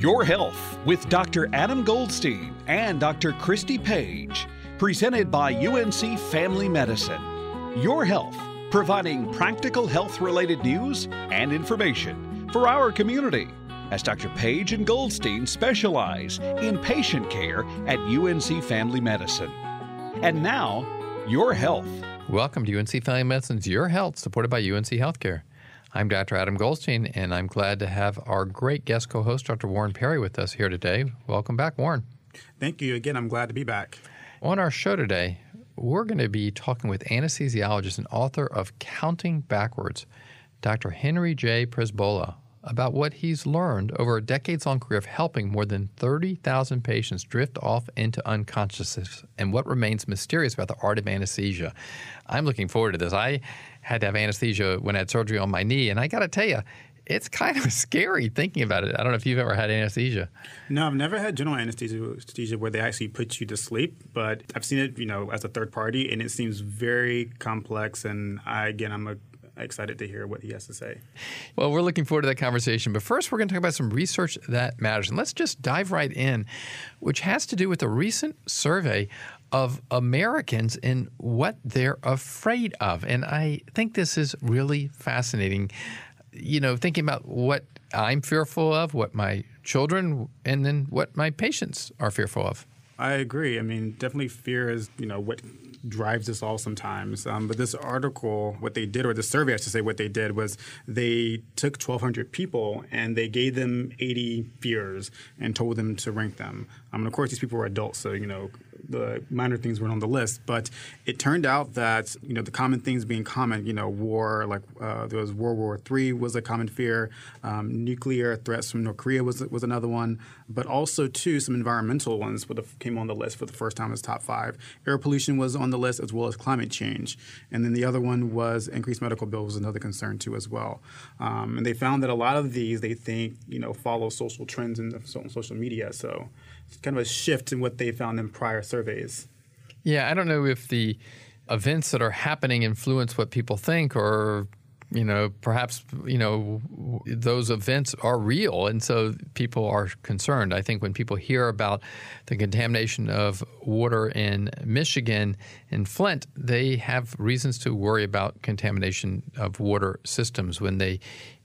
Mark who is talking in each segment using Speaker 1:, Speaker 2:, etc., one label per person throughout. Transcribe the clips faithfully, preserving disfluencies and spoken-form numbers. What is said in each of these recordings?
Speaker 1: Your Health with Doctor Adam Goldstein and Doctor Christy Page, presented by U N C Family Medicine. Your Health, providing practical health-related news and information for our community, as Doctor Page and Goldstein specialize in patient care at U N C Family Medicine. And now, Your Health.
Speaker 2: Welcome to U N C Family Medicine's Your Health, supported by U N C Healthcare. I'm Doctor Adam Goldstein, and I'm glad to have our great guest co-host, Doctor Warren Perry, with us here today. Welcome back, Warren.
Speaker 3: Thank you. Again, I'm glad to be back.
Speaker 2: On our show today, we're going to be talking with anesthesiologist and author of Counting Backwards, Doctor Henry J. Przybilla, about what he's learned over a decades-long career of helping more than thirty thousand patients drift off into unconsciousness and what remains mysterious about the art of anesthesia. I'm looking forward to this. I had to have anesthesia when I had surgery on my knee, and I got to tell you, it's kind of scary thinking about it. I don't know if you've ever had anesthesia.
Speaker 3: No, I've never had general anesthesia, anesthesia where they actually put you to sleep, but I've seen it, you know, as a third party, and it seems very complex. And I, again, I'm a excited to hear what he has to say.
Speaker 2: Well, we're looking forward to that conversation. But first, we're going to talk about some research that matters. And let's just dive right in, which has to do with a recent survey of Americans and what they're afraid of. And I think this is really fascinating. You know, thinking about what I'm fearful of, what my children, and then what my patients are fearful of.
Speaker 3: I agree. I mean, definitely fear is, you know, what drives us all sometimes. Um, but this article, what they did, or the survey, I should say, what they did was they took twelve hundred people and they gave them eighty fears and told them to rank them. Um, and of course, these people were adults, so, you know, the minor things weren't on the list. But it turned out that, you know, the common things being common, you know, war, like uh, there was World War Three was a common fear. Um, nuclear threats from North Korea was was another one. But also, too, some environmental ones for the, came on the list for the first time as top five. Air pollution was on the list, as well as climate change. And then the other one was increased medical bills was another concern, too, as well. Um, and they found that a lot of these, they think, you know, follow social trends in the, on social media. So it's kind of a shift in what they found in prior surveys.
Speaker 2: Yeah, I don't know if the events that are happening influence what people think, or, you know, perhaps, you know, those events are real, and so people are concerned. I think when people hear about the contamination of water in Michigan, in Flint, they have reasons to worry about contamination of water systems. When they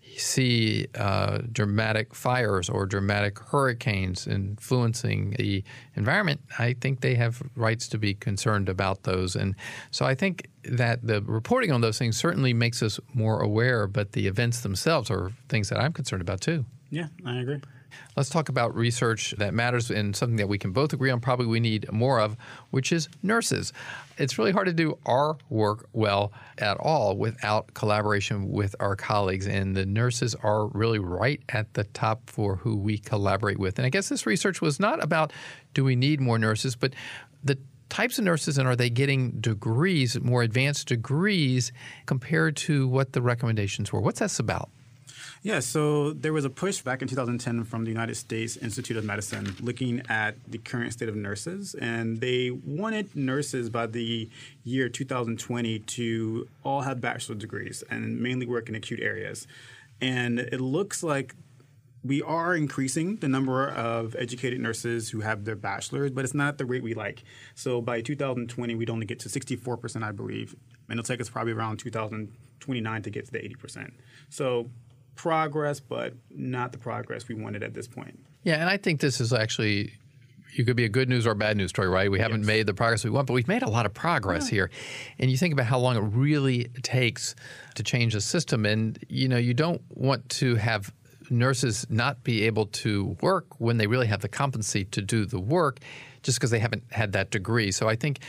Speaker 2: see uh, dramatic fires or dramatic hurricanes influencing the environment, I think they have rights to be concerned about those. And so I think that the reporting on those things certainly makes us more aware, but the events themselves are things that I'm concerned about too.
Speaker 3: Yeah, I agree.
Speaker 2: Let's talk about research that matters and something that we can both agree on probably we need more of, which is nurses. It's really hard to do our work well at all without collaboration with our colleagues, and the nurses are really right at the top for who we collaborate with. And I guess this research was not about do we need more nurses, but the types of nurses, and are they getting degrees, more advanced degrees, compared to what the recommendations were. What's that about?
Speaker 3: Yeah, so there was a push back in two thousand ten from the United States Institute of Medicine looking at the current state of nurses, and they wanted nurses by the year two thousand twenty to all have bachelor's degrees and mainly work in acute areas. And it looks like we are increasing the number of educated nurses who have their bachelor's, but it's not at the rate we like. So by two thousand twenty, we'd only get to sixty-four percent, I believe, and it'll take us probably around two thousand twenty-nine to get to the eighty percent. So progress, but not the progress we wanted at this point.
Speaker 2: Yeah, and I think this is actually, you could be a good news or a bad news story, right? We haven't yes. made the progress we want, but we've made a lot of progress yeah. here. And you think about how long it really takes to change a system, and you know, you don't want to have nurses not be able to work when they really have the competency to do the work just because they haven't had that degree. So I think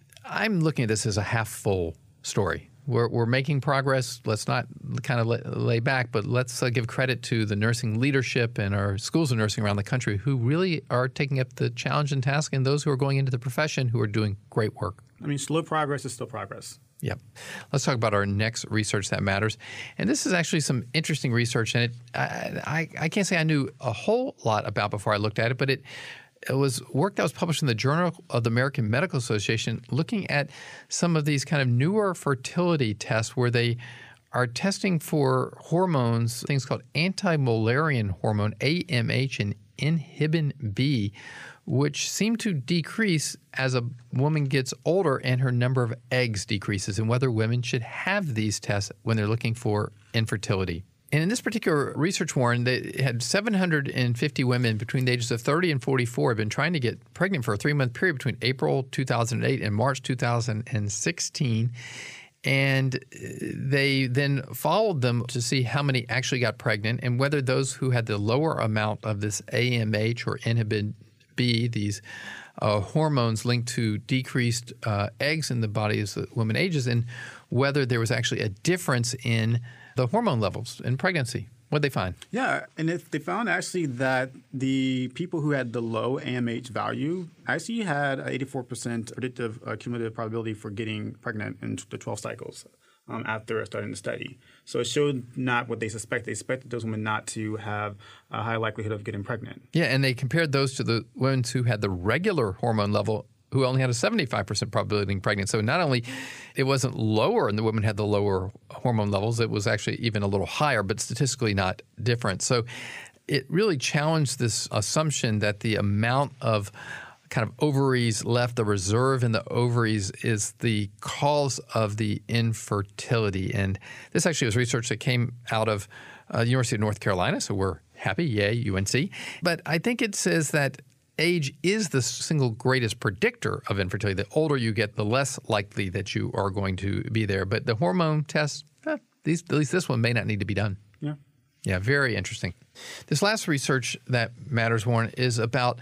Speaker 2: I'm looking at this as a half full story. We're, we're making progress. Let's not kind of lay, lay back, but let's uh, give credit to the nursing leadership and our schools of nursing around the country who really are taking up the challenge and task, and those who are going into the profession who are doing great work.
Speaker 3: I mean, slow progress is still progress.
Speaker 2: Yep. Let's talk about our next research that matters. And this is actually some interesting research, and it I, I, I can't say I knew a whole lot about before I looked at it, but it It was work that was published in the Journal of the American Medical Association looking at some of these kind of newer fertility tests where they are testing for hormones, things called anti-Mullerian hormone, A M H, and inhibin B, which seem to decrease as a woman gets older and her number of eggs decreases, and whether women should have these tests when they're looking for infertility. And in this particular research, Warren, they had seven hundred fifty women between the ages of thirty and forty-four have been trying to get pregnant for a three-month period between April two thousand eight and March two thousand sixteen. And they then followed them to see how many actually got pregnant and whether those who had the lower amount of this A M H or inhibin B, these uh, hormones linked to decreased uh, eggs in the body as the woman ages, and whether there was actually a difference in the hormone levels in pregnancy. What did they find?
Speaker 3: Yeah, and if they found actually that the people who had the low A M H value actually had an eighty-four percent predictive uh, cumulative probability for getting pregnant in the twelve cycles um, after starting the study. So it showed not what they suspect. They expected those women not to have a high likelihood of getting pregnant.
Speaker 2: Yeah, and they compared those to the women who had the regular hormone level, who only had a seventy-five percent probability of being pregnant. So not only it wasn't lower and the women had the lower hormone levels, it was actually even a little higher, but statistically not different. So it really challenged this assumption that the amount of kind of ovaries left, the reserve in the ovaries, is the cause of the infertility. And this actually was research that came out of uh, the University of North Carolina, so we're happy, yay, U N C. But I think it says that age is the single greatest predictor of infertility. The older you get, the less likely that you are going to be there. But the hormone tests, eh, these, at least this one may not need to be done.
Speaker 3: Yeah.
Speaker 2: Yeah, very interesting. This last research that matters, Warren, is about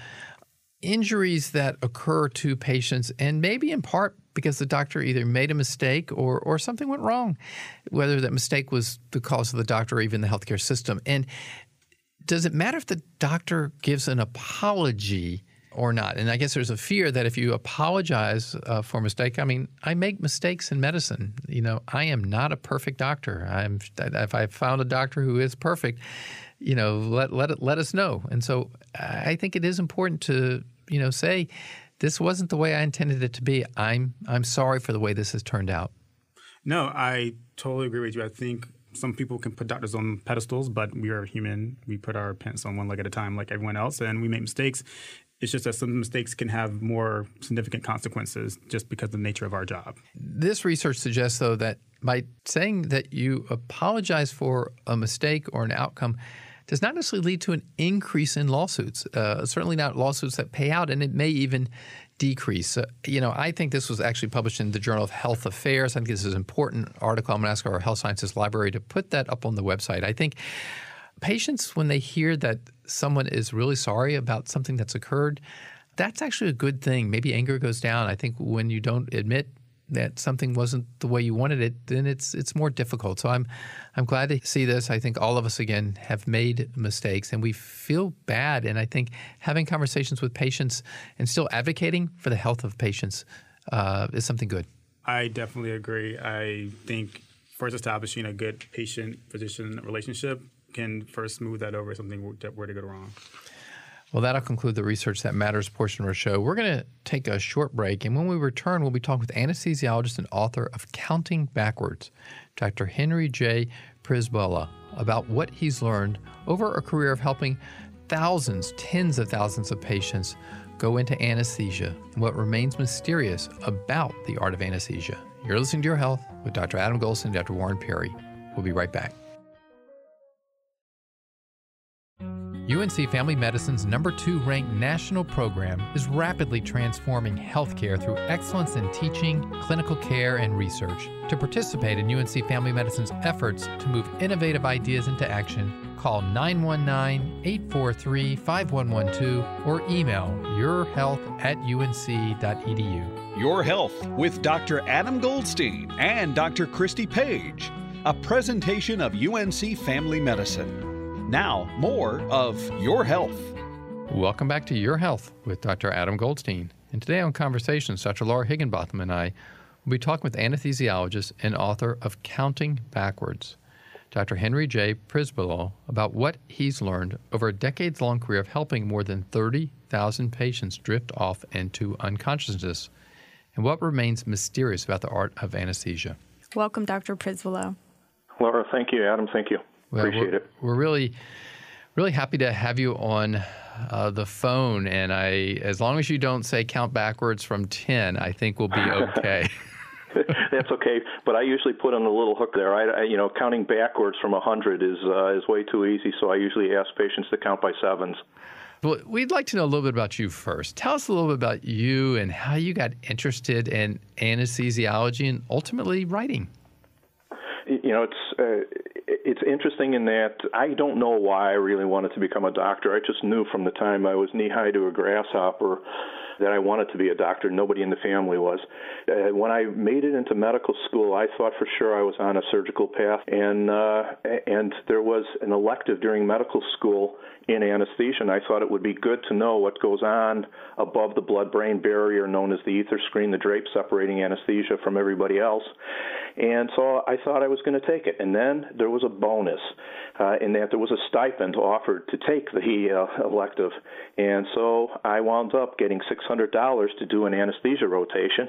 Speaker 2: injuries that occur to patients, and maybe in part because the doctor either made a mistake or, or something went wrong, whether that mistake was the cause of the doctor or even the healthcare system. And does it matter if the doctor gives an apology or not? And I guess there's a fear that if you apologize uh, for a mistake, I mean, I make mistakes in medicine. You know, I am not a perfect doctor. I'm if I found a doctor who is perfect, you know, let let it, let us know. And so I think it is important to, you know, say this wasn't the way I intended it to be. I'm I'm sorry for the way this has turned out.
Speaker 3: No, I totally agree with you. I think some people can put doctors on pedestals, but we are human. We put our pants on one leg at a time like everyone else, and we make mistakes. It's just that some mistakes can have more significant consequences just because of the nature of our job.
Speaker 2: This research suggests, though, that by saying that you apologize for a mistake or an outcome does not necessarily lead to an increase in lawsuits, uh, certainly not lawsuits that pay out, and it may even decrease. Uh, you know, I think this was actually published in the Journal of Health Affairs. I think this is an important article. I'm going to ask our Health Sciences Library to put that up on the website. I think patients, when they hear that someone is really sorry about something that's occurred, that's actually a good thing. Maybe anger goes down. I think when you don't admit that something wasn't the way you wanted it, then it's it's more difficult. So I'm I'm glad to see this. I think all of us, again, have made mistakes and we feel bad. And I think having conversations with patients and still advocating for the health of patients uh, is something good.
Speaker 3: I definitely agree. I think first establishing a good patient-physician relationship can first smooth that over if something that were to go wrong.
Speaker 2: Well, that'll conclude the Research That Matters portion of our show. We're going to take a short break, and when we return, we'll be talking with anesthesiologist and author of Counting Backwards, Doctor Henry J. Przybyla, about what he's learned over a career of helping thousands, tens of thousands of patients go into anesthesia and what remains mysterious about the art of anesthesia. You're listening to Your Health with Doctor Adam Goldstein and Doctor Warren Perry. We'll be right back. U N C Family Medicine's number two ranked national program is rapidly transforming healthcare through excellence in teaching, clinical care, and research. To participate in U N C Family Medicine's efforts to move innovative ideas into action, call nine one nine, eight four three, five one one two or email yourhealth at u n c dot e d u.
Speaker 1: Your Health with Doctor Adam Goldstein and Doctor Christy Page, a presentation of U N C Family Medicine. Now, more of Your Health.
Speaker 2: Welcome back to Your Health with Doctor Adam Goldstein. And today on Conversations, Doctor Laura Higginbotham and I will be talking with anesthesiologist and author of Counting Backwards, Doctor Henry J. Przybyla, about what he's learned over a decades-long career of helping more than thirty thousand patients drift off into unconsciousness, and what remains mysterious about the art of anesthesia.
Speaker 4: Welcome, Doctor Przybyla. Laura, thank you. Adam, thank you.
Speaker 2: Well,
Speaker 4: Appreciate
Speaker 2: we're,
Speaker 4: it.
Speaker 2: We're really, really happy to have you on uh, the phone. And I, as long as you don't say count backwards from ten, I think we'll be okay.
Speaker 4: That's okay, but I usually put in a little hook there. I, I you know, counting backwards from one hundred is uh, is way too easy, so I usually ask patients to count by sevens.
Speaker 2: Well, we'd like to know a little bit about you first. Tell us a little bit about you and how you got interested in anesthesiology and ultimately writing.
Speaker 4: You know, it's uh, it's interesting in that I don't know why I really wanted to become a doctor. I just knew from the time I was knee-high to a grasshopper that I wanted to be a doctor. Nobody in the family was. Uh, when I made it into medical school, I thought for sure I was on a surgical path, and uh, and there was an elective during medical school in anesthesia, and I thought it would be good to know what goes on above the blood-brain barrier known as the ether screen, the drape separating anesthesia from everybody else. And so I thought I was going to take it. And then there was a bonus uh, in that there was a stipend offered to take the uh, elective. And so I wound up getting six hundred dollars to do an anesthesia rotation.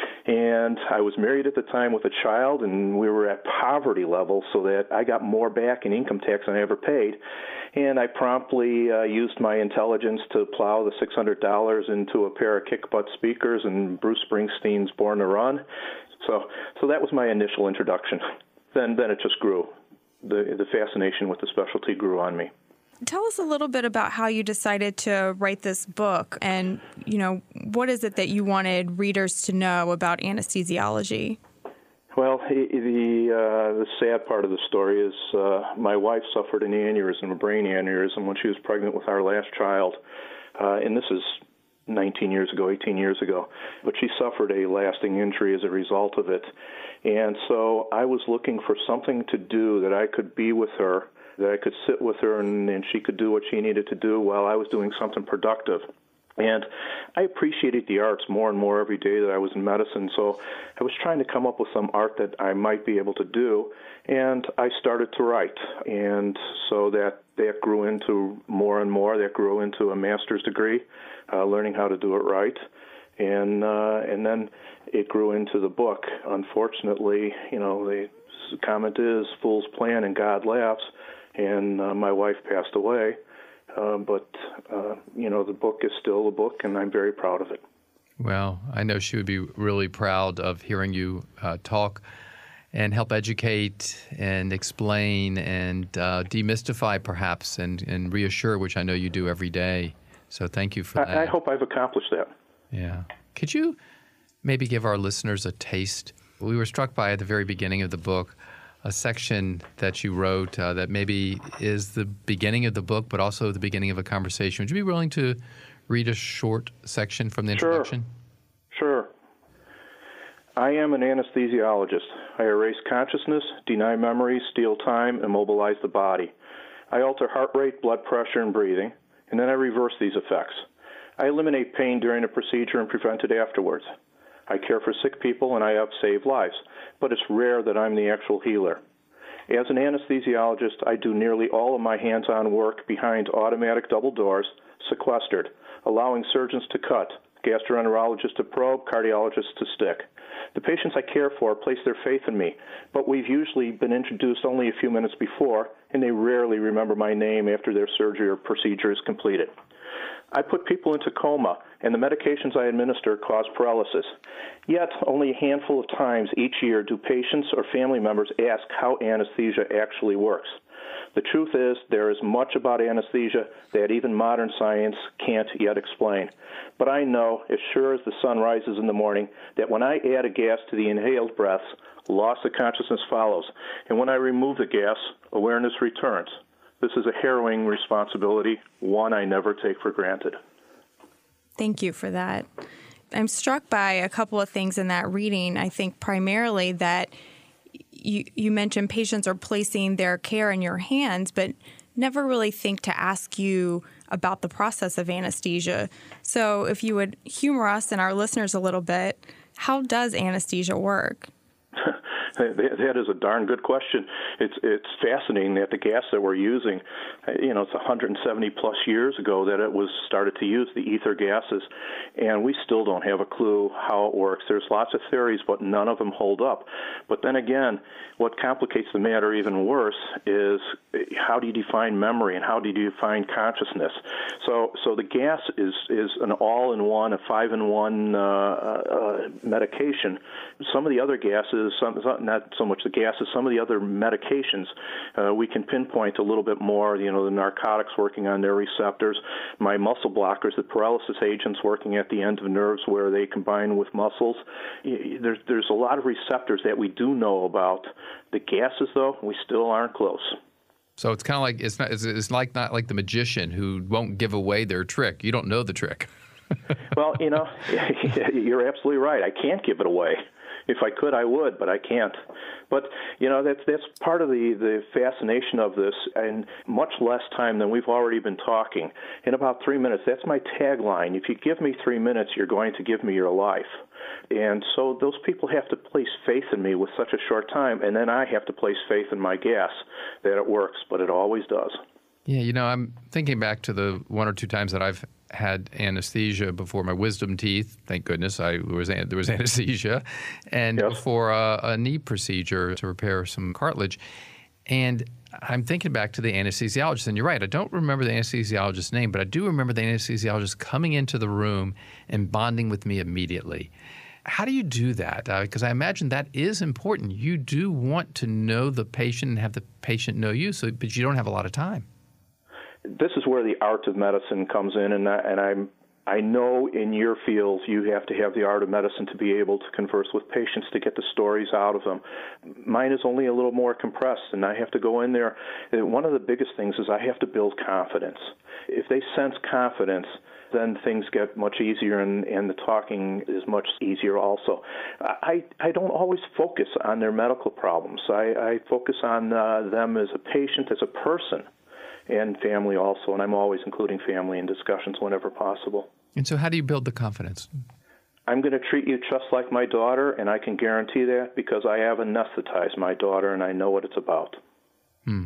Speaker 4: And I was married at the time with a child, and we were at poverty level, so that I got more back in income tax than I ever paid. And I promptly uh, used my intelligence to plow the six hundred dollars into a pair of kick-butt speakers and Bruce Springsteen's Born to Run. So so that was my initial introduction. Then then it just grew. The the fascination with the specialty grew on me.
Speaker 5: Tell us a little bit about how you decided to write this book, and, you know, what is it that you wanted readers to know about anesthesiology?
Speaker 4: Well, the uh, the sad part of the story is uh, my wife suffered an aneurysm, a brain aneurysm, when she was pregnant with our last child, uh, and this is nineteen years ago, eighteen years ago. But she suffered a lasting injury as a result of it, and so I was looking for something to do that I could be with her, that I could sit with her, and, and she could do what she needed to do while I was doing something productive. And I appreciated the arts more and more every day that I was in medicine, so I was trying to come up with some art that I might be able to do, and I started to write. And so that, that grew into more and more. That grew into a master's degree, uh, learning how to do it right. And uh, and then it grew into the book. Unfortunately, you know, the comment is, fools plan and God laughs, and uh, my wife passed away. Uh, but, uh, you know, the book is still a book, and I'm very proud of it.
Speaker 2: Well, I know she would be really proud of hearing you uh, talk and help educate and explain and uh, demystify, perhaps, and, and reassure, which I know you do every day. So thank you for that.
Speaker 4: I, I hope I've accomplished that.
Speaker 2: Yeah. Could you maybe give our listeners a taste? We were struck by, at the very beginning of the book, a section that you wrote uh, that maybe is the beginning of the book, but also the beginning of a conversation. Would you be willing to read a short section from the introduction?
Speaker 4: Sure. Sure. I am an anesthesiologist. I erase consciousness, deny memory, steal time, immobilize the body. I alter heart rate, blood pressure, and breathing, and then I reverse these effects. I eliminate pain during a procedure and prevent it afterwards. I care for sick people, and I have saved lives, but it's rare that I'm the actual healer. As an anesthesiologist, I do nearly all of my hands-on work behind automatic double doors, sequestered, allowing surgeons to cut, gastroenterologists to probe, cardiologists to stick. The patients I care for place their faith in me, but we've usually been introduced only a few minutes before, and they rarely remember my name after their surgery or procedure is completed. I put people into coma, and the medications I administer cause paralysis. Yet, only a handful of times each year do patients or family members ask how anesthesia actually works. The truth is, there is much about anesthesia that even modern science can't yet explain. But I know, as sure as the sun rises in the morning, that when I add a gas to the inhaled breaths, loss of consciousness follows. And when I remove the gas, awareness returns. This is a harrowing responsibility, one I never take for granted.
Speaker 5: Thank you for that. I'm struck by a couple of things in that reading. I think primarily that you, you mentioned patients are placing their care in your hands, but never really think to ask you about the process of anesthesia. So if you would humor us and our listeners a little bit, how does anesthesia work?
Speaker 4: That is a darn good question. It's it's fascinating that the gas that we're using, you know, it's one hundred seventy plus years ago that it was started to use the ether gases, and we still don't have a clue how it works. There's lots of theories, but none of them hold up. But then again, what complicates the matter even worse is how do you define memory and how do you define consciousness? So so the gas is, is an all-in-one, a five-in-one uh, uh, medication. Some of the other gases, some, not so much the gases, some of the other medications, uh, we can pinpoint a little bit more, you know, the narcotics working on their receptors, my muscle blockers, the paralysis agents working at the end of nerves where they combine with muscles. There's, there's a lot of receptors that we do know about. The gases, though, we still aren't close.
Speaker 2: So it's kind of like it's not it's, it's like not like the magician who won't give away their trick. You don't know the trick.
Speaker 4: Well, you know, you're absolutely right. I can't give it away. If I could, I would, but I can't. But, you know, that's that's part of the, the fascination of this, and much less time than we've already been talking. In about three minutes, that's my tagline. If you give me three minutes, you're going to give me your life. And so those people have to place faith in me with such a short time, and then I have to place faith in my gas that it works, but it always does.
Speaker 2: Yeah, you know, I'm thinking back to the one or two times that I've had anesthesia before my wisdom teeth. Thank goodness I was there was anesthesia, and
Speaker 4: yes.
Speaker 2: before a, a knee procedure to repair some cartilage. And I'm thinking back to the anesthesiologist, and you're right, I don't remember the anesthesiologist's name, but I do remember the anesthesiologist coming into the room and bonding with me immediately. How do you do that? Because uh, I imagine that is important. You do want to know the patient and have the patient know you, so but you don't have a lot of time.
Speaker 4: This is where the art of medicine comes in, and, I, and I'm, I know in your fields you have to have the art of medicine to be able to converse with patients to get the stories out of them. Mine is only a little more compressed, and I have to go in there. One of the biggest things is I have to build confidence. If they sense confidence, then things get much easier, and, and the talking is much easier also. I, I don't always focus on their medical problems. I, I focus on uh, them as a patient, as a person, and family also, and I'm always including family in discussions whenever possible.
Speaker 2: And so how do you build the confidence?
Speaker 4: I'm going to treat you just like my daughter, and I can guarantee that because I have anesthetized my daughter, and I know what it's about.
Speaker 2: Hmm.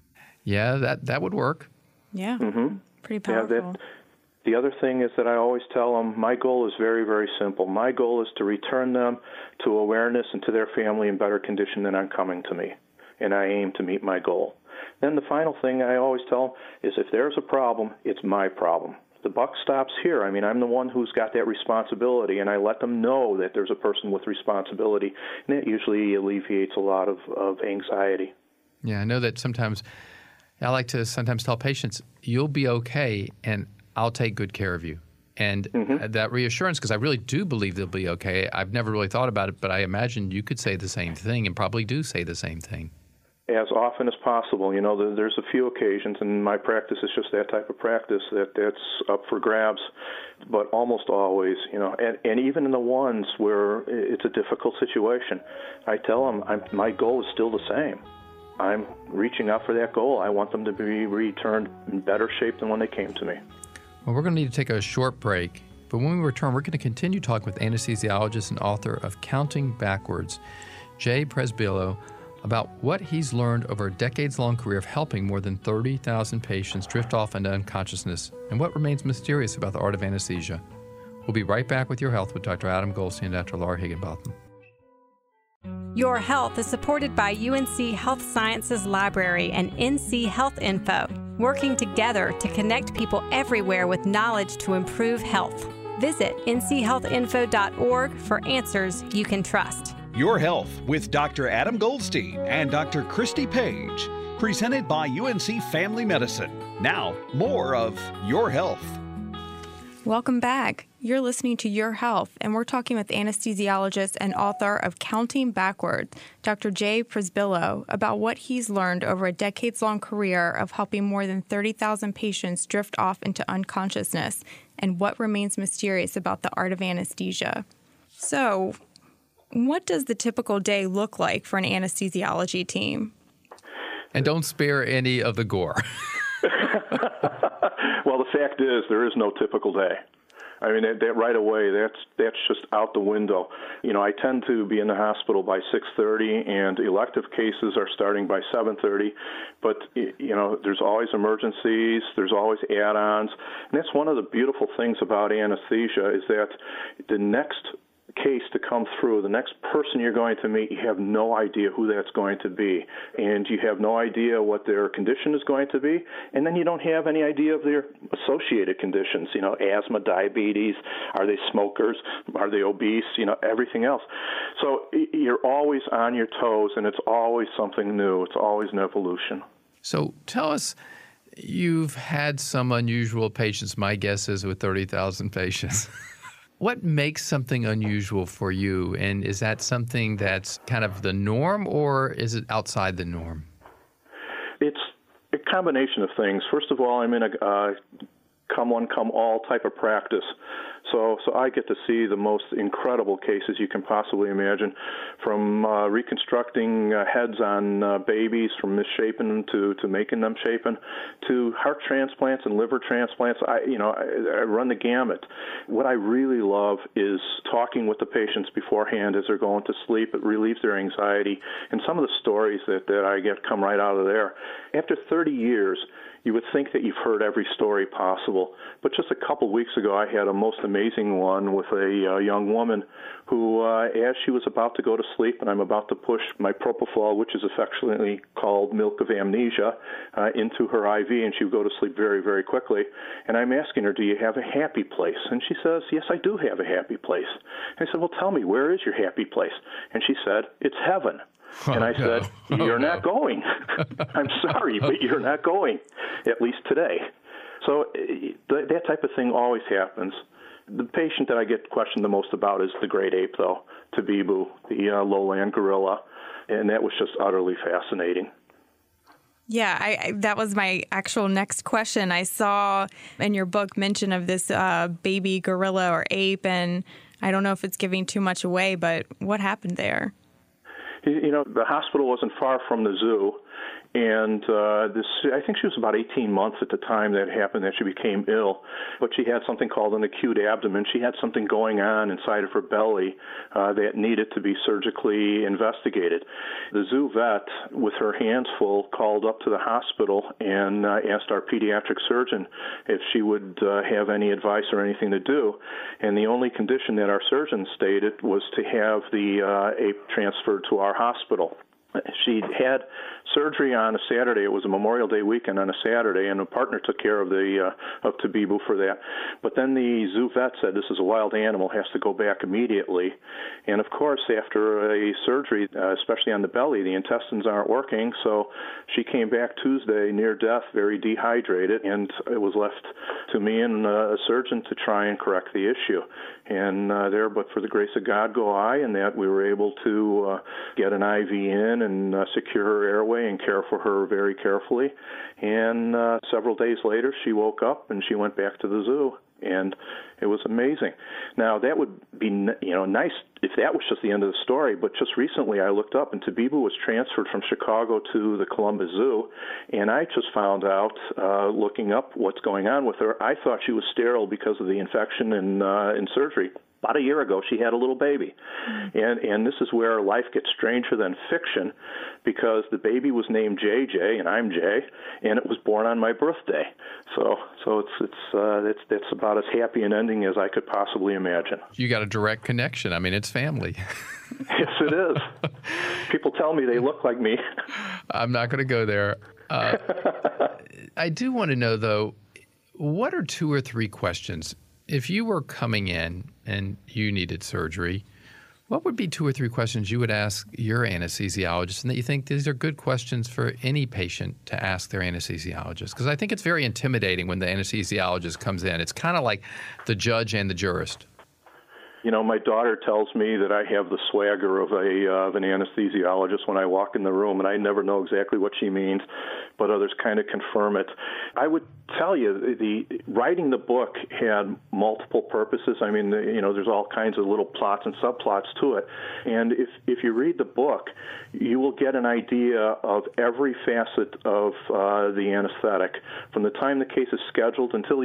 Speaker 2: Yeah, that, that would work.
Speaker 5: Yeah,
Speaker 4: mm-hmm.
Speaker 5: Pretty powerful.
Speaker 4: Yeah, that, the other thing is that I always tell them my goal is very, very simple. My goal is to return them to awareness and to their family in better condition than on coming to me, and I aim to meet my goal. Then the final thing I always tell them is if there's a problem, it's my problem. The buck stops here. I mean, I'm the one who's got that responsibility, and I let them know that there's a person with responsibility, and that usually alleviates a lot of, of anxiety.
Speaker 2: Yeah, I know that sometimes I like to sometimes tell patients, you'll be okay, and I'll take good care of you. And mm-hmm. that reassurance, because I really do believe they'll be okay. I've never really thought about it, but I imagine you could say the same thing and probably do say the same thing.
Speaker 4: As often as possible. You know, there's a few occasions, and my practice is just that type of practice, that that's up for grabs, but almost always, you know, and, and even in the ones where it's a difficult situation, I tell them I'm, my goal is still the same. I'm reaching out for that goal. I want them to be returned in better shape than when they came to me.
Speaker 2: Well, we're going to need to take a short break, but when we return, we're going to continue talking with anesthesiologist and author of Counting Backwards, Jay Prezbilo, about what he's learned over a decades-long career of helping more than thirty thousand patients drift off into unconsciousness and what remains mysterious about the art of anesthesia. We'll be right back with Your Health with Doctor Adam Goldstein and Doctor Laura Higginbotham.
Speaker 6: Your Health is supported by U N C Health Sciences Library and N C Health Info, working together to connect people everywhere with knowledge to improve health. Visit N C health info dot org for answers you can trust.
Speaker 1: Your Health with Doctor Adam Goldstein and Doctor Christy Page, presented by U N C Family Medicine. Now, more of Your Health.
Speaker 5: Welcome back. You're listening to Your Health, and we're talking with anesthesiologist and author of Counting Backwards, Doctor Jay Prezbilo, about what he's learned over a decades-long career of helping more than thirty thousand patients drift off into unconsciousness and what remains mysterious about the art of anesthesia. So, what does the typical day look like for an anesthesiology team?
Speaker 2: And don't spare any of the gore.
Speaker 4: Well, the fact is there is no typical day. I mean, that, that right away, that's that's just out the window. You know, I tend to be in the hospital by six thirty, and elective cases are starting by seven thirty. But, you know, there's always emergencies, there's always add-ons. And that's one of the beautiful things about anesthesia is that the next case to come through, the next person you're going to meet, you have no idea who that's going to be. And you have no idea what their condition is going to be. And then you don't have any idea of their associated conditions, you know, asthma, diabetes, are they smokers, are they obese, you know, everything else. So you're always on your toes, and it's always something new. It's always an evolution.
Speaker 2: So tell us, you've had some unusual patients, my guess is with thirty thousand patients. What makes something unusual for you, and is that something that's kind of the norm, or is it outside the norm?
Speaker 4: It's a combination of things. First of all, I'm in a uh, come one, come all type of practice. So, so I get to see the most incredible cases you can possibly imagine, from uh, reconstructing uh, heads on uh, babies, from misshapen them to, to making them shapen, to heart transplants and liver transplants. I, you know, I, I run the gamut. What I really love is talking with the patients beforehand as they're going to sleep. It relieves their anxiety, and some of the stories that, that I get come right out of there. After thirty years, you would think that you've heard every story possible. But just a couple weeks ago, I had a most amazing one with a uh, young woman who, uh, as she was about to go to sleep, and I'm about to push my propofol, which is affectionately called milk of amnesia, uh, into her I V, and she would go to sleep very, very quickly. And I'm asking her, do you have a happy place? And she says, yes, I do have a happy place. And I said, well, tell me, where is your happy place? And she said, it's heaven.
Speaker 2: Oh,
Speaker 4: and I
Speaker 2: no.
Speaker 4: said, you're
Speaker 2: oh,
Speaker 4: not
Speaker 2: no.
Speaker 4: going. I'm sorry, but you're not going, at least today. So th- that type of thing always happens. The patient that I get questioned the most about is the great ape, though, Tabibu, the uh, lowland gorilla, and that was just utterly fascinating.
Speaker 5: Yeah, I, I, that was my actual next question. I saw in your book mention of this uh, baby gorilla or ape, and I don't know if it's giving too much away, but what happened there?
Speaker 4: You know, the hospital wasn't far from the zoo, and uh, this, I think she was about eighteen months at the time that happened, that she became ill. But she had something called an acute abdomen. She had something going on inside of her belly uh, that needed to be surgically investigated. The zoo vet, with her hands full, called up to the hospital and uh, asked our pediatric surgeon if she would uh, have any advice or anything to do. And the only condition that our surgeon stated was to have the uh, ape transferred to our hospital. She had surgery on a Saturday. It was a Memorial Day weekend on a Saturday, and a partner took care of the uh, of Tabibu for that. But then the zoo vet said this is a wild animal, has to go back immediately. And of course, after a surgery, uh, especially on the belly, the intestines aren't working. So she came back Tuesday near death, very dehydrated, and it was left to me and uh, a surgeon to try and correct the issue. And uh, there, but for the grace of God, go I, and that we were able to uh, get an I V in and uh, secure her airway and care for her very carefully. And uh, several days later, she woke up and she went back to the zoo, and it was amazing. Now, that would be, you know, nice if that was just the end of the story, but just recently I looked up, and Tabibu was transferred from Chicago to the Columbus Zoo, and I just found out, uh, looking up what's going on with her, I thought she was sterile because of the infection and, uh, and surgery. About a year ago, she had a little baby. Mm-hmm. And and this is where life gets stranger than fiction, because the baby was named J J, and I'm Jay, and it was born on my birthday. So so it's it's uh, it's that's about as happy an ending as I could possibly imagine.
Speaker 2: You got a direct connection. I mean, it's family.
Speaker 4: Yes, it is. People tell me they look like me.
Speaker 2: I'm not going to go there. Uh, I do want to know, though, what are two or three questions? If you were coming in and you needed surgery, what would be two or three questions you would ask your anesthesiologist, and that you think these are good questions for any patient to ask their anesthesiologist? Because I think it's very intimidating when the anesthesiologist comes in. It's kind of like the judge and the jurist.
Speaker 4: You know, my daughter tells me that I have the swagger of a uh, of an anesthesiologist when I walk in the room, and I never know exactly what she means, but others kind of confirm it. I would tell you, the writing the book had multiple purposes. I mean, you know, there's all kinds of little plots and subplots to it. And if if you read the book, you will get an idea of every facet of uh, the anesthetic, from the time the case is scheduled until you're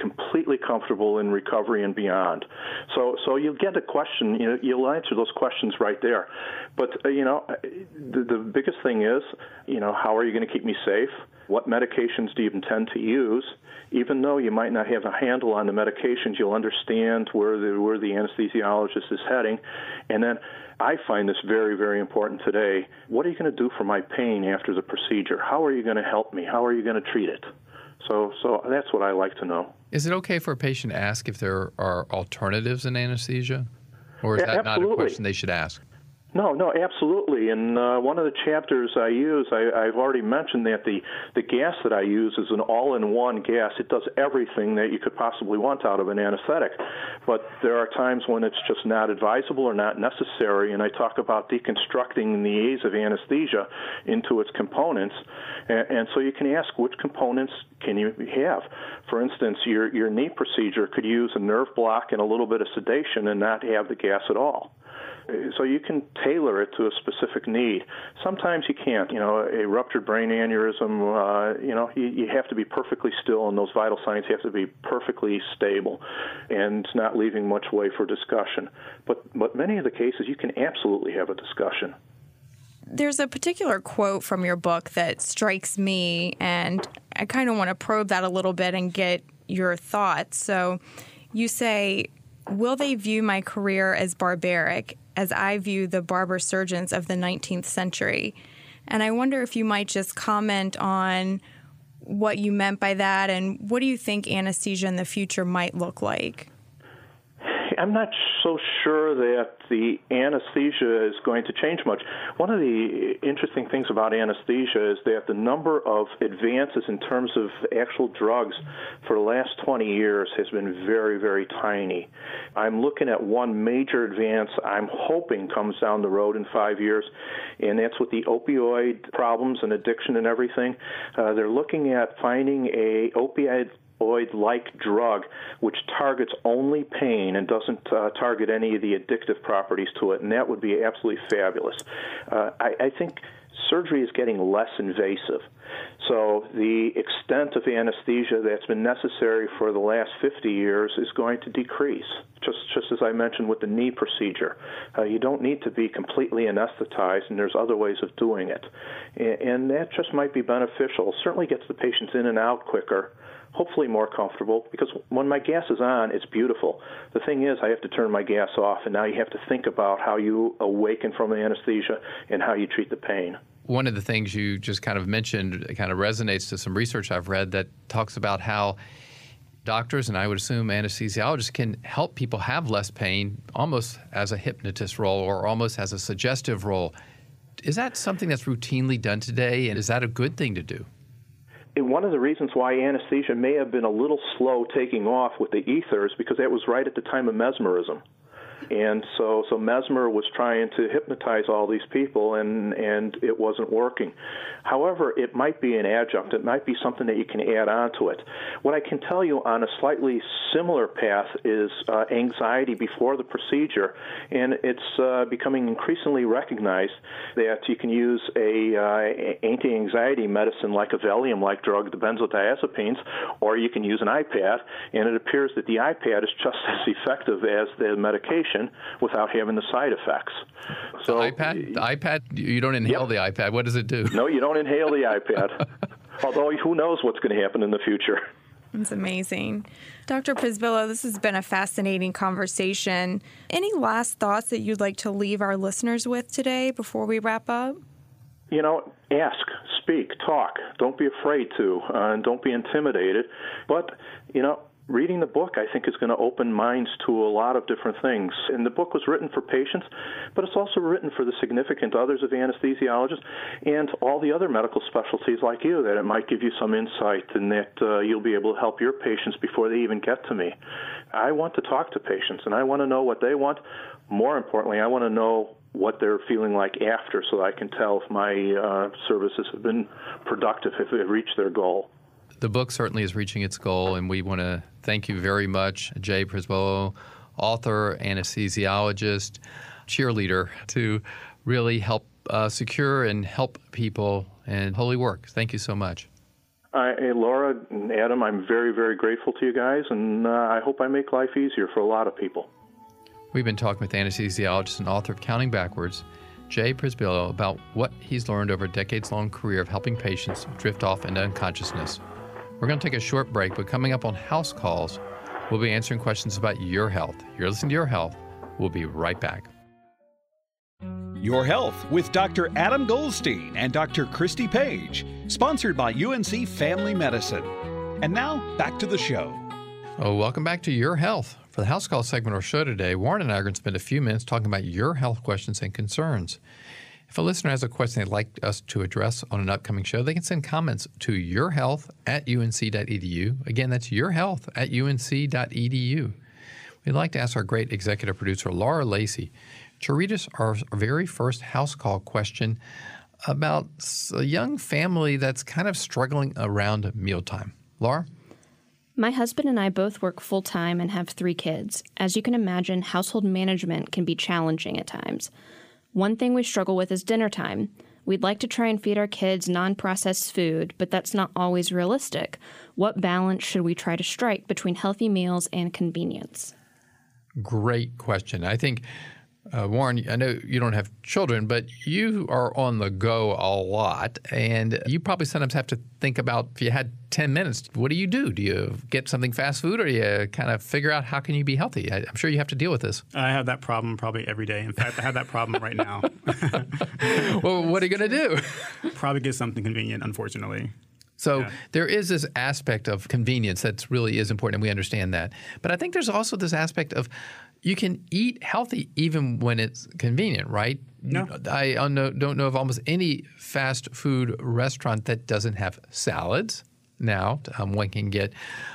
Speaker 4: completely comfortable in recovery and beyond. So so you'll get a question, you know, you'll answer those questions right there. But, uh, you know, the, the biggest thing is, you know, how are you going to keep me safe? What medications do you intend to use? Even though you might not have a handle on the medications, you'll understand where the, where the anesthesiologist is heading. And then I find this very, very important today. What are you going to do for my pain after the procedure? How are you going to help me? How are you going to treat it? So so that's what I like to know.
Speaker 2: Is it okay for a patient to ask if there are alternatives in anesthesia? Or is
Speaker 4: A-
Speaker 2: that
Speaker 4: absolutely.
Speaker 2: not a question they should ask?
Speaker 4: No, no, absolutely. And uh, one of the chapters I use, I, I've already mentioned that the, the gas that I use is an all-in-one gas. It does everything that you could possibly want out of an anesthetic. But there are times when it's just not advisable or not necessary, and I talk about deconstructing the A's of anesthesia into its components. And, and so you can ask, which components can you have? For instance, your, your knee procedure could use a nerve block and a little bit of sedation and not have the gas at all. So you can tailor it to a specific need. Sometimes you can't. You know, a ruptured brain aneurysm, uh, you know, you, you have to be perfectly still, and those vital signs have to be perfectly stable and not leaving much way for discussion. But, but many of the cases, you can absolutely have a discussion.
Speaker 5: There's a particular quote from your book that strikes me, and I kind of want to probe that a little bit and get your thoughts. So you say, will they view my career as barbaric, as I view the barber surgeons of the nineteenth century? And I wonder if you might just comment on what you meant by that, and what do you think anesthesia in the future might look like?
Speaker 4: I'm not so sure that the anesthesia is going to change much. One of the interesting things about anesthesia is that the number of advances in terms of actual drugs for the last twenty years has been very, very tiny. I'm looking at one major advance I'm hoping comes down the road in five years, and that's with the opioid problems and addiction and everything. Uh, they're looking at finding a opioid like drug which targets only pain and doesn't uh, target any of the addictive properties to it, and that would be absolutely fabulous. Uh, I, I think surgery is getting less invasive. So the extent of anesthesia that's been necessary for the last fifty years is going to decrease, just just as I mentioned with the knee procedure. Uh, you don't need to be completely anesthetized, and there's other ways of doing it. And, and that just might be beneficial. Certainly gets the patients in and out quicker, hopefully more comfortable, because when my gas is on, it's beautiful. The thing is, I have to turn my gas off, and now you have to think about how you awaken from the anesthesia and how you treat the pain.
Speaker 2: One of the things you just kind of mentioned kind of resonates to some research I've read that talks about how doctors, and I would assume anesthesiologists, can help people have less pain almost as a hypnotist role or almost as a suggestive role. Is that something that's routinely done today, and is that a good thing to do?
Speaker 4: And one of the reasons why anesthesia may have been a little slow taking off with the ethers, because that was right at the time of mesmerism. And so, so Mesmer was trying to hypnotize all these people, and, and it wasn't working. However, it might be an adjunct. It might be something that you can add on to it. What I can tell you on a slightly similar path is uh, anxiety before the procedure, and it's uh, becoming increasingly recognized that you can use a uh, anti-anxiety medicine like a Valium-like drug, the benzodiazepines, or you can use an iPad, and it appears that the iPad is just as effective as the medication without having the side effects. So
Speaker 2: the iPad? The iPad? You don't inhale yep. the iPad. What does it do?
Speaker 4: No, you don't inhale the iPad. Although who knows what's going to happen in the future.
Speaker 5: It's amazing. Doctor Przybylo, this has been a fascinating conversation. Any last thoughts that you'd like to leave our listeners with today before we wrap up?
Speaker 4: You know, ask, speak, talk. Don't be afraid to, uh, and don't be intimidated. But, you know, reading the book, I think, is going to open minds to a lot of different things. And the book was written for patients, but it's also written for the significant others of anesthesiologists and all the other medical specialties like you, that it might give you some insight and that uh, you'll be able to help your patients before they even get to me. I want to talk to patients, and I want to know what they want. More importantly, I want to know what they're feeling like after, so that I can tell if my uh, services have been productive, if they've reached their goal.
Speaker 2: The book certainly is reaching its goal, and we want to thank you very much, Jay Przybylo, author, anesthesiologist, cheerleader, to really help uh, secure and help people in holy work. Thank you so much.
Speaker 4: I, hey, Laura and Adam, I'm very, very grateful to you guys, and uh, I hope I make life easier for a lot of people.
Speaker 2: We've been talking with anesthesiologist and author of Counting Backwards, Jay Prisbillo, about what he's learned over a decades-long career of helping patients drift off into unconsciousness. We're going to take a short break, but coming up on House Calls, we'll be answering questions about your health. You're listening to Your Health. We'll be right back.
Speaker 1: Your Health with Doctor Adam Goldstein and Doctor Christy Page, sponsored by U N C Family Medicine. And now, back to the show.
Speaker 2: Oh, welcome back to Your Health. For the House Call segment of our show today, Warren and I are going to spend a few minutes talking about your health questions and concerns. If a listener has a question they'd like us to address on an upcoming show, they can send comments to yourhealth at unc.edu. Again, that's yourhealth at unc.edu. We'd like to ask our great executive producer, Laura Lacey, to read us our very first House Call question about a young family that's kind of struggling around mealtime. Laura?
Speaker 7: My husband and I both work full-time and have three kids. As you can imagine, household management can be challenging at times. One thing we struggle with is dinner time. We'd like to try and feed our kids non-processed food, but that's not always realistic. What balance should we try to strike between healthy meals and convenience?
Speaker 2: Great question. I think, uh, Warren, I know you don't have children, but you are on the go a lot, and you probably sometimes have to think about, if you had ten minutes, what do you do? Do you get something fast food, or do you kind of figure out how can you be healthy? I, I'm sure you have to deal with this.
Speaker 3: I have that problem probably every day. In fact, I have that problem right now.
Speaker 2: Well, what are you going to do?
Speaker 3: Probably get something convenient, unfortunately.
Speaker 2: So
Speaker 3: yeah.
Speaker 2: There is this aspect of convenience that really is important, and we understand that. But I think there's also this aspect of you can eat healthy even when it's convenient, right?
Speaker 3: No.
Speaker 2: I don't know of almost any fast food restaurant that doesn't have salads. Now, um, one can get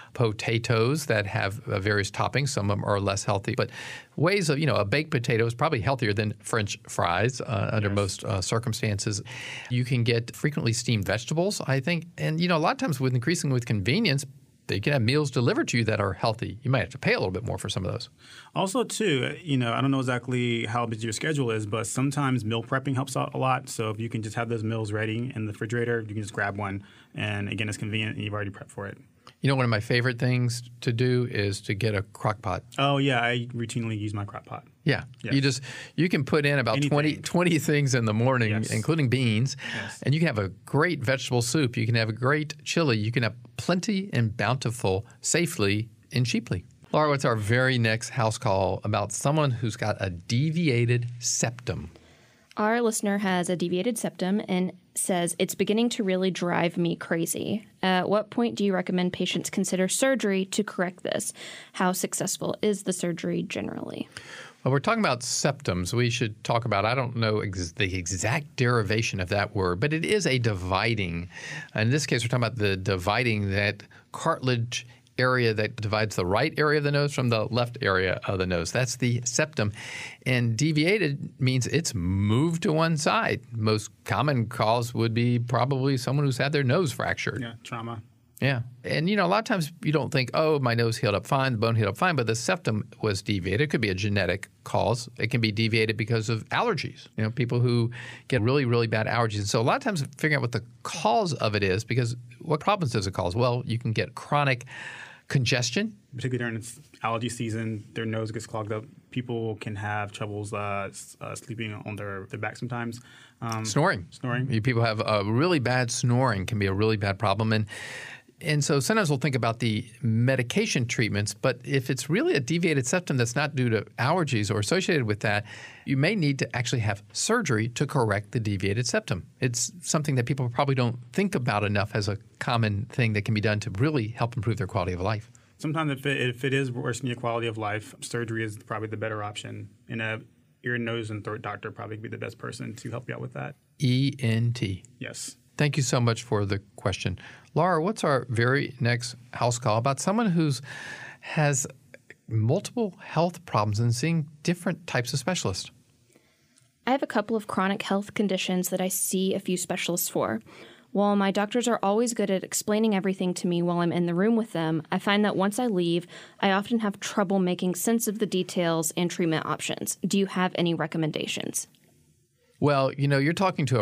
Speaker 2: potatoes that have uh, various toppings. Some of them are less healthy. But ways of, you know, a baked potato is probably healthier than French fries uh, under yes. most uh, circumstances. You can get frequently steamed vegetables, I think. And, you know, a lot of times with increasing with convenience, they can have meals delivered to you that are healthy. You might have to pay a little bit more for some of those.
Speaker 3: Also, too, you know, I don't know exactly how busy your schedule is, but sometimes meal prepping helps out a lot. So if you can just have those meals ready in the refrigerator, you can just grab one. And again, it's convenient and you've already prepped for it.
Speaker 2: You know, one of my favorite things to do is to get a crock pot.
Speaker 3: Oh, yeah. I routinely use my crock pot.
Speaker 2: Yeah. Yes. You just you can put in about twenty, twenty things in the morning, yes. including beans, yes. and you can have a great vegetable soup. You can have a great chili. You can have plenty and bountiful safely and cheaply. Laura, what's our very next house call about someone who's got a deviated septum?
Speaker 7: Our listener has a deviated septum and says, it's beginning to really drive me crazy. At what point do you recommend patients consider surgery to correct this? How successful is the surgery generally?
Speaker 2: Well, we're talking about septums. We should talk about, I don't know ex- the exact derivation of that word, but it is a dividing. In this case, we're talking about the dividing that cartilage area that divides the right area of the nose from the left area of the nose. That's the septum. And deviated means it's moved to one side. Most common cause would be probably someone who's had their nose fractured.
Speaker 3: Yeah, trauma.
Speaker 2: Yeah. And, you know, a lot of times you don't think, oh, my nose healed up fine, the bone healed up fine, but the septum was deviated. It could be a genetic cause. It can be deviated because of allergies, you know, people who get really, really bad allergies. And so a lot of times figuring out what the cause of it is, because what problems does it cause? Well, you can get chronic congestion.
Speaker 3: Particularly during allergy season, their nose gets clogged up. People can have troubles uh, uh, sleeping on their, their back sometimes. Um,
Speaker 2: snoring.
Speaker 3: Snoring.
Speaker 2: People have a really bad snoring can be a really bad problem. And And so sometimes we'll think about the medication treatments, but if it's really a deviated septum that's not due to allergies or associated with that, you may need to actually have surgery to correct the deviated septum. It's something that people probably don't think about enough as a common thing that can be done to really help improve their quality of life.
Speaker 3: Sometimes if it, if it is worsening your quality of life, surgery is probably the better option. And a ear, nose, and throat doctor probably be the best person to help you out with that.
Speaker 2: E N T.
Speaker 3: Yes.
Speaker 2: Thank you so much for the question. Laura, what's our very next house call about someone who's has multiple health problems and seeing different types of specialists?
Speaker 7: I have a couple of chronic health conditions that I see a few specialists for. While my doctors are always good at explaining everything to me while I'm in the room with them, I find that once I leave, I often have trouble making sense of the details and treatment options. Do you have any recommendations?
Speaker 2: Well, you know, you're talking to a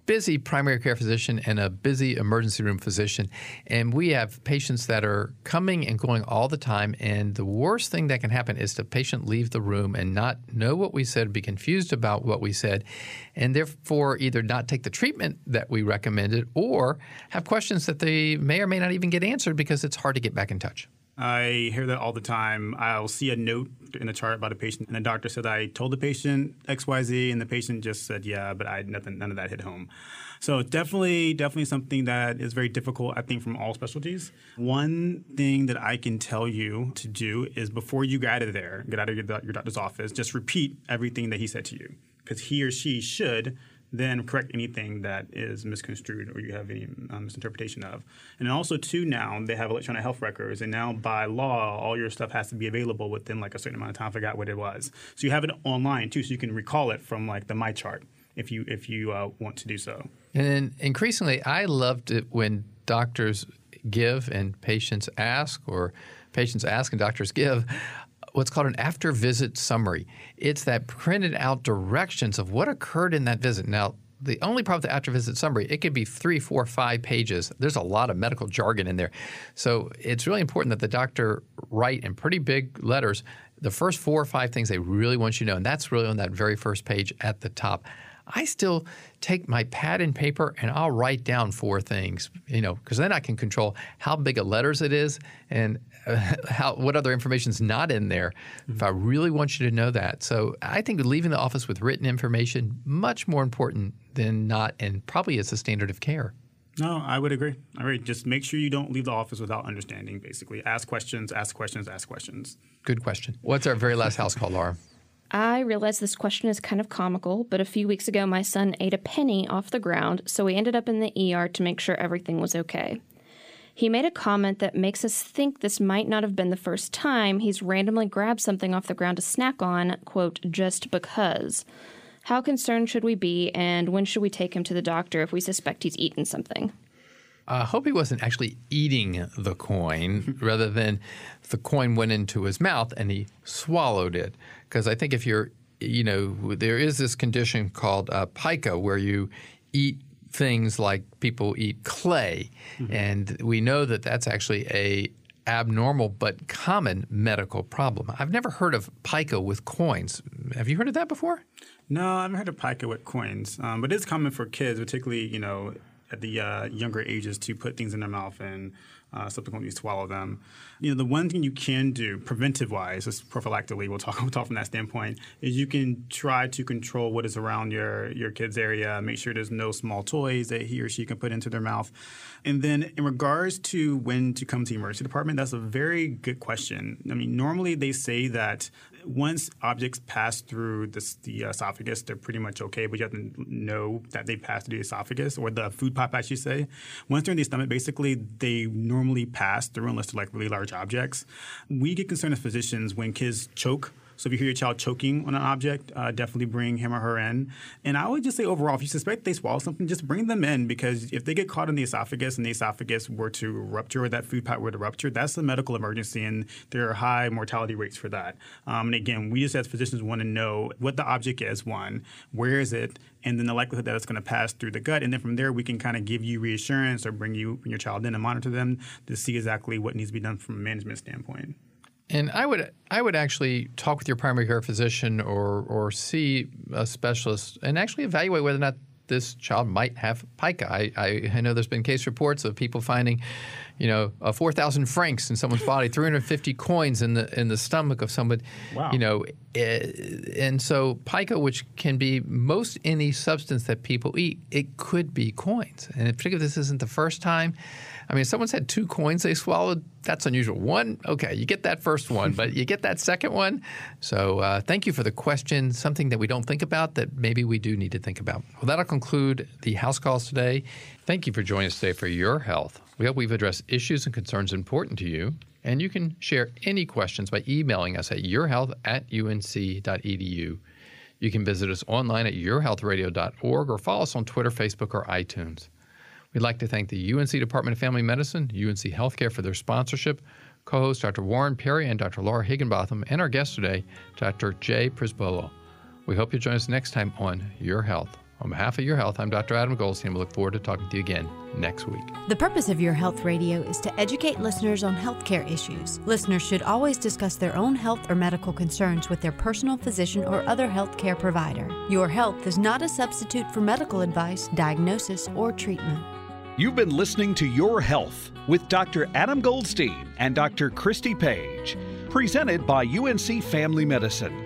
Speaker 2: busy primary care physician and a busy emergency room physician, and we have patients that are coming and going all the time, and the worst thing that can happen is the patient leave the room and not know what we said, be confused about what we said, and therefore either not take the treatment that we recommended or have questions that they may or may not even get answered because it's hard to get back in touch.
Speaker 3: I hear that all the time. I'll see a note in a chart about a patient, and the doctor said, I told the patient X Y Z, and the patient just said, yeah, but I nothing, none of that hit home. So definitely, definitely something that is very difficult, I think, from all specialties. One thing that I can tell you to do is before you get out of there, get out of your, your doctor's office, just repeat everything that he said to you, because he or she should then correct anything that is misconstrued or you have any um, misinterpretation of. And also, too, now they have electronic health records, and now by law, all your stuff has to be available within like a certain amount of time. I forgot what it was. So you have it online, too, so you can recall it from like the MyChart if you if you uh, want to do so.
Speaker 2: And then increasingly, I loved it when doctors give and patients ask, or patients ask and doctors give, what's called an after-visit summary. It's that printed out directions of what occurred in that visit. Now, the only problem with the after-visit summary, it could be three, four, five pages. There's a lot of medical jargon in there. So it's really important that the doctor write in pretty big letters the first four or five things they really want you to know, and that's really on that very first page at the top. I still take my pad and paper and I'll write down four things, you know, because then I can control how big of letters it is and uh, how what other information is not in there mm-hmm. if I really want you to know that. So I think leaving the office with written information, much more important than not, and probably is the standard of care.
Speaker 3: No, I would agree. I agree. Just make sure you don't leave the office without understanding, basically. Ask questions, ask questions, ask questions.
Speaker 2: Good question. What's our very last house call, Laura?
Speaker 7: I realize this question is kind of comical, but a few weeks ago my son ate a penny off the ground, so we ended up in the E R to make sure everything was okay. He made a comment that makes us think this might not have been the first time he's randomly grabbed something off the ground to snack on, quote, just because. How concerned should we be, and when should we take him to the doctor if we suspect he's eaten something?
Speaker 2: I uh, hope he wasn't actually eating the coin rather than the coin went into his mouth and he swallowed it. Because I think if you're, you know, there is this condition called uh, pica where you eat things like people eat clay. Mm-hmm. And we know that that's actually a abnormal but common medical problem. I've never heard of pica with coins. Have you heard of that before?
Speaker 3: No, I haven't heard of pica with coins. Um, but it's common for kids, particularly, you know, at the uh, younger ages, to put things in their mouth and uh, subsequently swallow them. You know, the one thing you can do preventive-wise, just prophylactically, we'll talk, we'll talk from that standpoint, is you can try to control what is around your, your kid's area, make sure there's no small toys that he or she can put into their mouth. And then in regards to when to come to the emergency department, that's a very good question. I mean, normally they say that once objects pass through this, the esophagus, they're pretty much okay, but you have to know that they pass through the esophagus, or the food pipe, I should say. Once they're in the stomach, basically, they normally pass through unless they're like really large objects. We get concerned as physicians when kids choke. So if you hear your child choking on an object, uh, definitely bring him or her in. And I would just say overall, if you suspect they swallow something, just bring them in, because if they get caught in the esophagus and the esophagus were to rupture or that food pipe were to rupture, that's a medical emergency, and there are high mortality rates for that. Um, and again, we just as physicians want to know what the object is, one, where is it, and then the likelihood that it's going to pass through the gut. And then from there, we can kind of give you reassurance or bring you bring your child in and monitor them to see exactly what needs to be done from a management standpoint.
Speaker 2: And I would I would actually talk with your primary care physician or or see a specialist and actually evaluate whether or not this child might have pica. I, I, I know there's been case reports of people finding, you know, uh, four thousand francs in someone's body, three hundred fifty coins in the in the stomach of somebody.
Speaker 3: Wow. You
Speaker 2: know, uh, and so pica, which can be most any substance that people eat, it could be coins. And particularly if this isn't the first time. I mean, if someone's had two coins they swallowed, that's unusual. One, okay, you get that first one, but you get that second one. So uh, thank you for the question, something that we don't think about that maybe we do need to think about. Well, that'll conclude the house calls today. Thank you for joining us today for Your Health. We hope we've addressed issues and concerns important to you. And you can share any questions by emailing us at yourhealth at unc.edu. You can visit us online at your health radio dot org or follow us on Twitter, Facebook, or iTunes. We'd like to thank the U N C Department of Family Medicine, U N C Healthcare for their sponsorship, co-host Doctor Warren Perry and Doctor Laura Higginbotham, and our guest today, Doctor Jay Prisbolo. We hope you join us next time on Your Health. On behalf of Your Health, I'm Doctor Adam Goldstein. We look forward to talking to you again next week.
Speaker 8: The purpose of Your Health Radio is to educate listeners on healthcare issues. Listeners should always discuss their own health or medical concerns with their personal physician or other healthcare provider. Your Health is not a substitute for medical advice, diagnosis, or treatment.
Speaker 1: You've been listening to Your Health with Doctor Adam Goldstein and Doctor Christy Page, presented by U N C Family Medicine.